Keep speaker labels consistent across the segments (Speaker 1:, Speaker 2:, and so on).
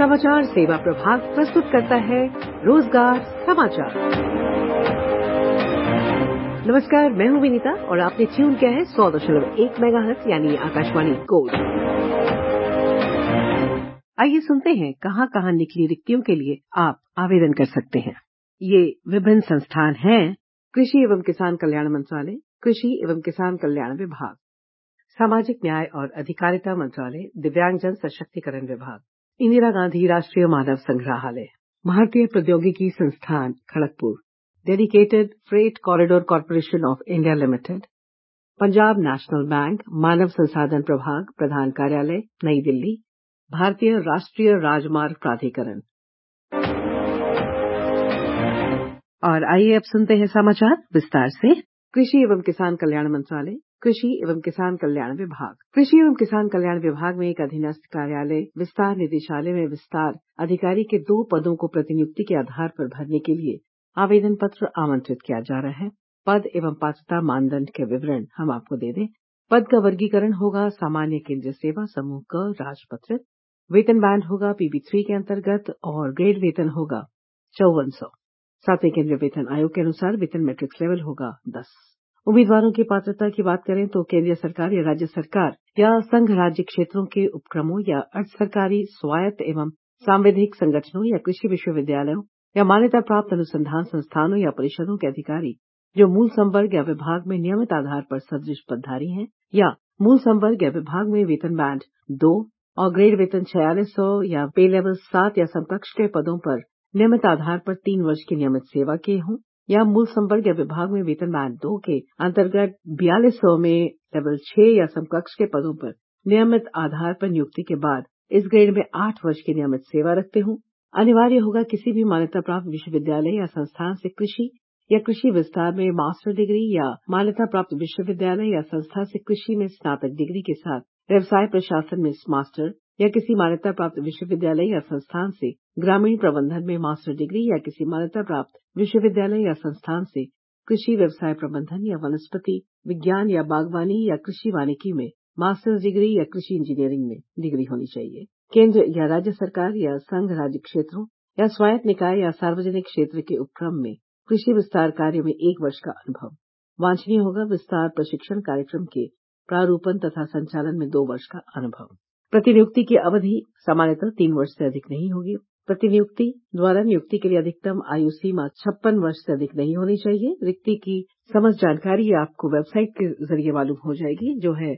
Speaker 1: समाचार सेवा प्रभाग प्रस्तुत करता है रोजगार समाचार। नमस्कार, मैं हूं विनीता और आपने ट्यून किया है 100.1 मेगाहर्ट्ज यानी आकाशवाणी गोल्ड। आइए सुनते हैं कहां निकली रिक्तियों के लिए आप आवेदन कर सकते हैं। ये विभिन्न संस्थान हैं: कृषि एवं किसान कल्याण मंत्रालय, कृषि एवं किसान कल्याण विभाग, सामाजिक न्याय और अधिकारिता मंत्रालय, दिव्यांगजन सशक्तिकरण विभाग, इंदिरा गांधी राष्ट्रीय मानव संग्रहालय, भारतीय प्रौद्योगिकी संस्थान Kharagpur, dedicated freight corridor corporation of India limited, Punjab national bank, मानव संसाधन प्रभाग, प्रधान कार्यालय, नई दिल्ली, भारतीय राष्ट्रीय राजमार्ग प्राधिकरण। और आइए अब सुनते हैं समाचार विस्तार से। कृषि एवं किसान कल्याण मंत्रालय, कृषि एवं किसान कल्याण विभाग। कृषि एवं किसान कल्याण विभाग में एक अधीनस्थ कार्यालय विस्तार निदेशालय में विस्तार अधिकारी के 2 पदों को प्रतिनियुक्ति के आधार पर भरने के लिए आवेदन पत्र आमंत्रित किया जा रहा है। पद एवं पात्रता मानदंड के विवरण हम आपको दे दें। पद का वर्गीकरण होगा सामान्य केंद्रीय सेवा समूह क राजपत्रित। वेतन बैंड होगा PB3 के अंतर्गत और ग्रेड वेतन होगा 5400। सातवें केंद्रीय वेतन आयोग के अनुसार वेतन मैट्रिक्स लेवल होगा 10। उम्मीदवारों की पात्रता की बात करें तो केंद्रीय सरकार या राज्य सरकार या संघ राज्य क्षेत्रों के उपक्रमों या अर्ध सरकारी स्वायत्त एवं सांविधिक संगठनों या कृषि विश्वविद्यालयों या मान्यता प्राप्त अनुसंधान संस्थानों या परिषदों के अधिकारी जो मूल संवर्ग या विभाग में नियमित आधार पर सदृश पदधारी हैं या मूल संवर्ग या विभाग में वेतन बैंड 2 और ग्रेड वेतन 4600 या पे लेवल 7 या समकक्ष के पदों पर नियमित आधार पर 3 वर्ष की नियमित सेवा किए हों या मूल संवर्ग या विभाग में वेतन बैंड 2 के अंतर्गत 4200 में लेवल 6 या समकक्ष के पदों पर नियमित आधार पर नियुक्ति के बाद इस ग्रेड में 8 वर्ष की नियमित सेवा रखते हों। अनिवार्य होगा किसी भी मान्यता प्राप्त विश्वविद्यालय या संस्थान से कृषि या कृषि विस्तार में मास्टर डिग्री या मान्यता प्राप्त विश्वविद्यालय या संस्था से कृषि में स्नातक डिग्री के साथ व्यवसाय प्रशासन में मास्टर या किसी मान्यता प्राप्त विश्वविद्यालय या संस्थान से ग्रामीण प्रबंधन में मास्टर डिग्री या किसी मान्यता प्राप्त विश्वविद्यालय या संस्थान से कृषि व्यवसाय प्रबंधन या वनस्पति विज्ञान या बागवानी या कृषि वानिकी में मास्टर्स डिग्री या कृषि इंजीनियरिंग में डिग्री होनी चाहिए। केंद्र या राज्य सरकार या संघ राज्य क्षेत्रों या स्वायत्त निकाय या सार्वजनिक क्षेत्र के उपक्रम में कृषि विस्तार कार्य में 1 वर्ष का अनुभव। वांछनीय होगा विस्तार प्रशिक्षण कार्यक्रम के प्रारूपण तथा संचालन में 2 वर्ष का अनुभव। प्रतिनियुक्ति की अवधि सामान्यतः 3 वर्ष से अधिक नहीं होगी। प्रतिनियुक्ति द्वारा नियुक्ति के लिए अधिकतम आयु सीमा 56 वर्ष से अधिक नहीं होनी चाहिए। रिक्ति की समस्त जानकारी आपको वेबसाइट के जरिए मालूम हो जाएगी जो है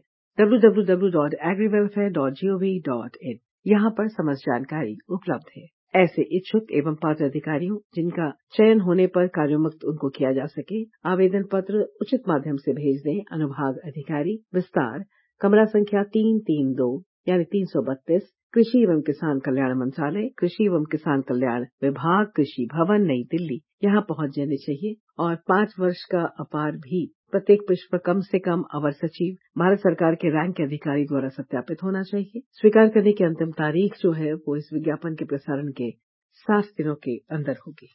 Speaker 1: www.agriwelfare.gov.in। यहाँ पर समस्त जानकारी उपलब्ध है। ऐसे इच्छुक एवं पात्र अधिकारियों जिनका चयन होने पर कार्योन्मुक्त उनको किया जा सके आवेदन पत्र उचित माध्यम से भेज दें। अनुभाग अधिकारी विस्तार, कमरा संख्या 332 यानी 332, कृषि एवं किसान कल्याण मंत्रालय, कृषि एवं किसान कल्याण विभाग, कृषि भवन, नई दिल्ली यहाँ पहुंच जाने चाहिए। और 5 वर्ष का अपार भी प्रत्येक पृष्ठ पर कम से कम अवर सचिव भारत सरकार के रैंक के अधिकारी द्वारा सत्यापित होना चाहिए। स्वीकार करने की अंतिम तारीख जो है वो इस विज्ञापन के प्रसारण के 7 दिनों के अंदर होगी।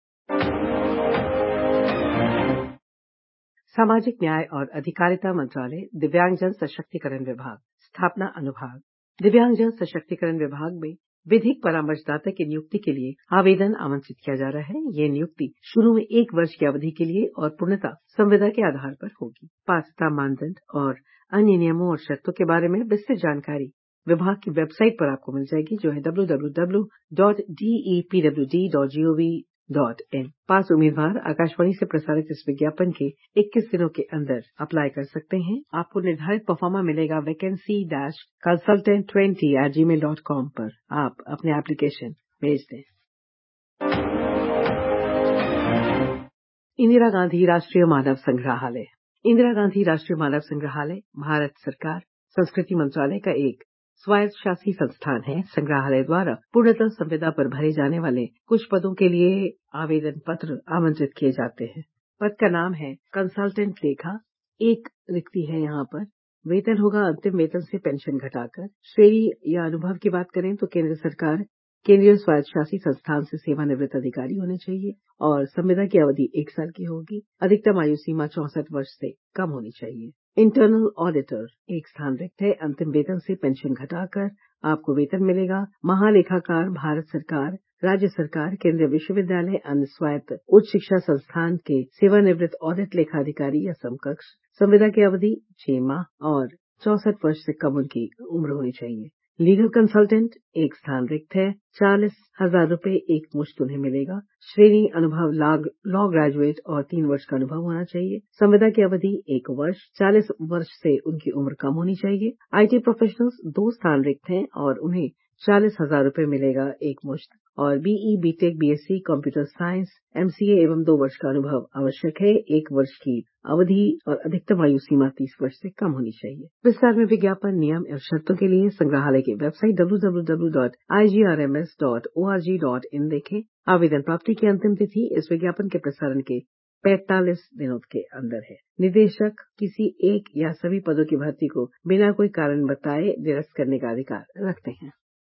Speaker 1: सामाजिक न्याय और अधिकारिता मंत्रालय, दिव्यांगजन सशक्तिकरण विभाग, स्थापना अनुभाग। दिव्यांगजन सशक्तिकरण विभाग में विधिक परामर्शदाता की नियुक्ति के लिए आवेदन आमंत्रित किया जा रहा है। ये नियुक्ति शुरू में 1 वर्ष की अवधि के लिए और पूर्णतः संविदा के आधार पर होगी। पात्रता मानदंड और अन्य नियमों और शर्तों के बारे में विस्तृत जानकारी विभाग की वेबसाइट पर आपको मिल जाएगी जो है www.depwd.gov.in। पास उम्मीदवार आकाशवाणी से प्रसारित इस विज्ञापन के 21 दिनों के अंदर अप्लाई कर सकते हैं। आपको निर्धारित परफॉर्मा मिलेगा vacancy-consultant20@gmail.com पर। आप अपने एप्लीकेशन भेज दें। इंदिरा गांधी राष्ट्रीय मानव संग्रहालय। इंदिरा गांधी राष्ट्रीय मानव संग्रहालय भारत सरकार संस्कृति मंत्रालय का एक स्वायत्तशासी संस्थान है। संग्रहालय द्वारा पूर्णतः संविदा पर भरे जाने वाले कुछ पदों के लिए आवेदन पत्र आमंत्रित किए जाते हैं। पद का नाम है कंसल्टेंट लेखा। 1 रिक्ति है यहाँ पर। वेतन होगा अंतिम वेतन से पेंशन घटाकर। श्रेणी या अनुभव की बात करें तो केंद्र सरकार केंद्रीय स्वायत्त शासित संस्थान से सेवानिवृत्त अधिकारी होने चाहिए और संविदा की अवधि 1 साल की होगी। अधिकतम आयु सीमा 64 वर्ष से कम होनी चाहिए। इंटरनल ऑडिटर एक स्थान रिक्त है। अंतिम वेतन से पेंशन घटाकर आपको वेतन मिलेगा। महालेखाकार भारत सरकार, राज्य सरकार, केंद्रीय विश्वविद्यालय, अन्य स्वायत्त उच्च शिक्षा संस्थान के सेवानिवृत्त ऑडिट लेखाधिकारी या समकक्ष। संविदा की अवधि 6 माह और 64 वर्ष से कम उनकी उम्र होनी चाहिए। लीगल कंसल्टेंट एक स्थान रिक्त है। 40,000 रुपए एक मुश्त उन्हें मिलेगा। श्रेणी अनुभव लॉ ग्रेजुएट और 3 वर्ष का अनुभव होना चाहिए। संविदा की अवधि 1 वर्ष। 40 वर्ष से उनकी उम्र कम होनी चाहिए। आईटी प्रोफेशनल्स 2 स्थान रिक्त हैं और उन्हें 40,000 रुपए मिलेगा एक मुश्त और BE, BTech, BSc, computer science, MCA एवं 2 वर्ष का अनुभव आवश्यक है। 1 वर्ष की अवधि और अधिकतम आयु सीमा 30 वर्ष से कम होनी चाहिए। विस्तार में विज्ञापन, नियम एवं शर्तों के लिए संग्रहालय की वेबसाइट www.igrms.org.in देखें। आवेदन प्राप्ति की अंतिम तिथि इस विज्ञापन के प्रसारण के 45 दिनों के अंदर है। निदेशक किसी एक या सभी पदों की भर्ती को बिना कोई कारण बताए निरस्त करने का अधिकार रखते हैं।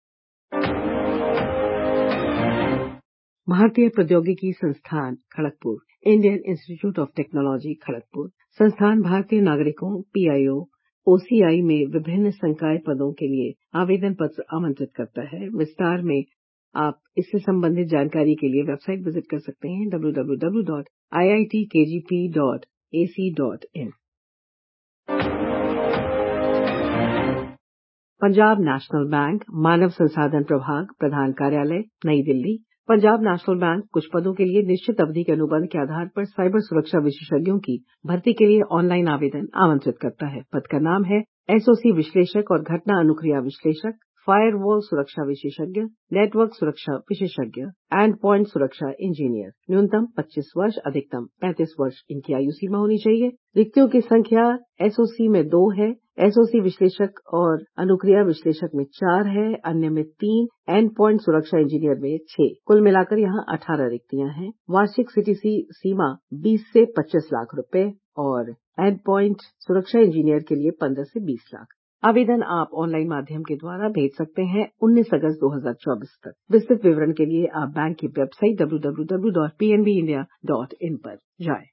Speaker 1: भारतीय प्रौद्योगिकी संस्थान Kharagpur, Indian Institute of Technology Kharagpur संस्थान भारतीय नागरिकों पीआईओ ओसीआई में विभिन्न संकाय पदों के लिए आवेदन पत्र आमंत्रित करता है। विस्तार में आप इससे संबंधित जानकारी के लिए वेबसाइट विजिट कर सकते हैं www.iitkgp.ac.in। पंजाब नेशनल बैंक मानव संसाधन प्रभाग प्रधान कार्यालय नई दिल्ली। पंजाब नेशनल बैंक कुछ पदों के लिए निश्चित अवधि के अनुबंध के आधार पर साइबर सुरक्षा विशेषज्ञों की भर्ती के लिए ऑनलाइन आवेदन आमंत्रित करता है। पद का नाम है एसओसी विश्लेषक और घटना अनुक्रिया विश्लेषक, फायरवॉल सुरक्षा विशेषज्ञ, नेटवर्क सुरक्षा विशेषज्ञ, एंड पॉइंट सुरक्षा इंजीनियर। न्यूनतम 25 वर्ष, अधिकतम 35 वर्ष इनकी आयु सीमा होनी चाहिए। रिक्तियों की संख्या एसओसी में 2 है, एसओसी विश्लेषक और अनुक्रिया विश्लेषक में 4 है, अन्य में 3, एंड पॉइंट सुरक्षा इंजीनियर में 6। कुल मिलाकर यहाँ 18 रिक्तियां हैं। वार्षिक सीटीसी सीमा 20 से 25 लाख रुपए और एंड पॉइंट सुरक्षा इंजीनियर के लिए 15 से 20 लाख। आवेदन आप ऑनलाइन माध्यम के द्वारा भेज सकते हैं 19 अगस्त 2024 तक। विस्तृत विवरण के लिए आप बैंक की वेबसाइट www.pnbindia.in पर जाएं।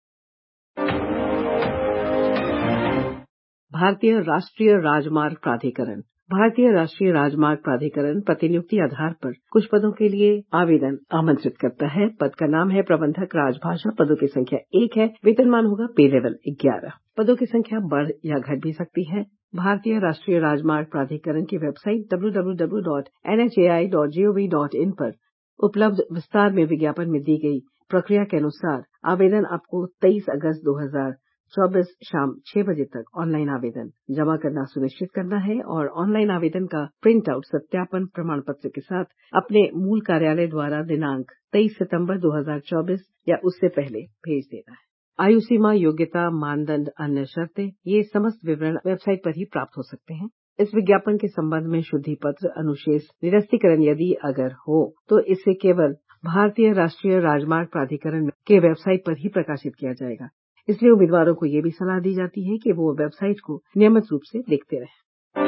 Speaker 1: भारतीय राष्ट्रीय राजमार्ग प्राधिकरण भारतीय राष्ट्रीय राजमार्ग प्राधिकरण प्रतिनियुक्ति आधार पर कुछ पदों के लिए आवेदन आमंत्रित करता है। पद का नाम है प्रबंधक राजभाषा। पदों की संख्या 1 है। वेतनमान होगा पे लेवल 11। पदों की संख्या बढ़ या घट भी सकती है। भारतीय राष्ट्रीय राजमार्ग प्राधिकरण की वेबसाइट www.nhai.gov.in पर उपलब्ध विस्तार में विज्ञापन में दी गई प्रक्रिया के अनुसार आवेदन आपको 23 अगस्त 2024 शाम 6 बजे तक ऑनलाइन आवेदन जमा करना सुनिश्चित करना है और ऑनलाइन आवेदन का प्रिंट आउट सत्यापन प्रमाण पत्र के साथ अपने मूल कार्यालय द्वारा दिनांक 23 सितंबर 2024 या उससे पहले भेज देना है। आयु सीमा, योग्यता, मानदंड, अन्य शर्तें ये समस्त विवरण वेबसाइट पर ही प्राप्त हो सकते हैं। इस विज्ञापन के संबंध में शुद्धि पत्र, अनुशेष, निरस्तीकरण यदि अगर हो तो इसे केवल भारतीय राष्ट्रीय राजमार्ग प्राधिकरण के वेबसाइट पर ही प्रकाशित किया जाएगा। इसलिए उम्मीदवारों को ये भी सलाह दी जाती है कि वो वेबसाइट को नियमित रूप से देखते रहें।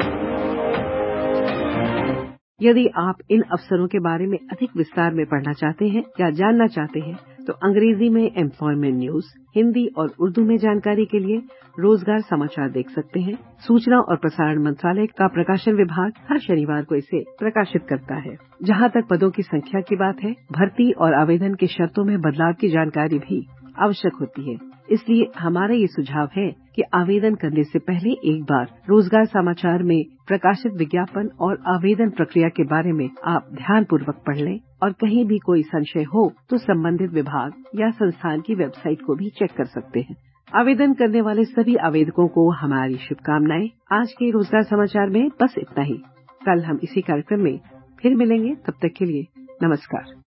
Speaker 1: यदि आप इन अवसरों के बारे में अधिक विस्तार में पढ़ना चाहते हैं या जानना चाहते हैं तो अंग्रेजी में एम्प्लॉयमेंट न्यूज, हिंदी और उर्दू में जानकारी के लिए रोजगार समाचार देख सकते हैं। सूचना और प्रसारण मंत्रालय का प्रकाशन विभाग हर शनिवार को इसे प्रकाशित करता है। जहां तक पदों की संख्या की बात है, भर्ती और आवेदन की शर्तों में बदलाव की जानकारी भी आवश्यक होती है। इसलिए हमारा ये सुझाव है कि आवेदन करने से पहले एक बार रोजगार समाचार में प्रकाशित विज्ञापन और आवेदन प्रक्रिया के बारे में आप ध्यानपूर्वक पढ़ लें और कहीं भी कोई संशय हो तो संबंधित विभाग या संस्थान की वेबसाइट को भी चेक कर सकते हैं। आवेदन करने वाले सभी आवेदकों को हमारी शुभकामनाएं। आज के रोजगार समाचार में बस इतना ही। कल हम इसी कार्यक्रम में फिर मिलेंगे। तब तक के लिए नमस्कार।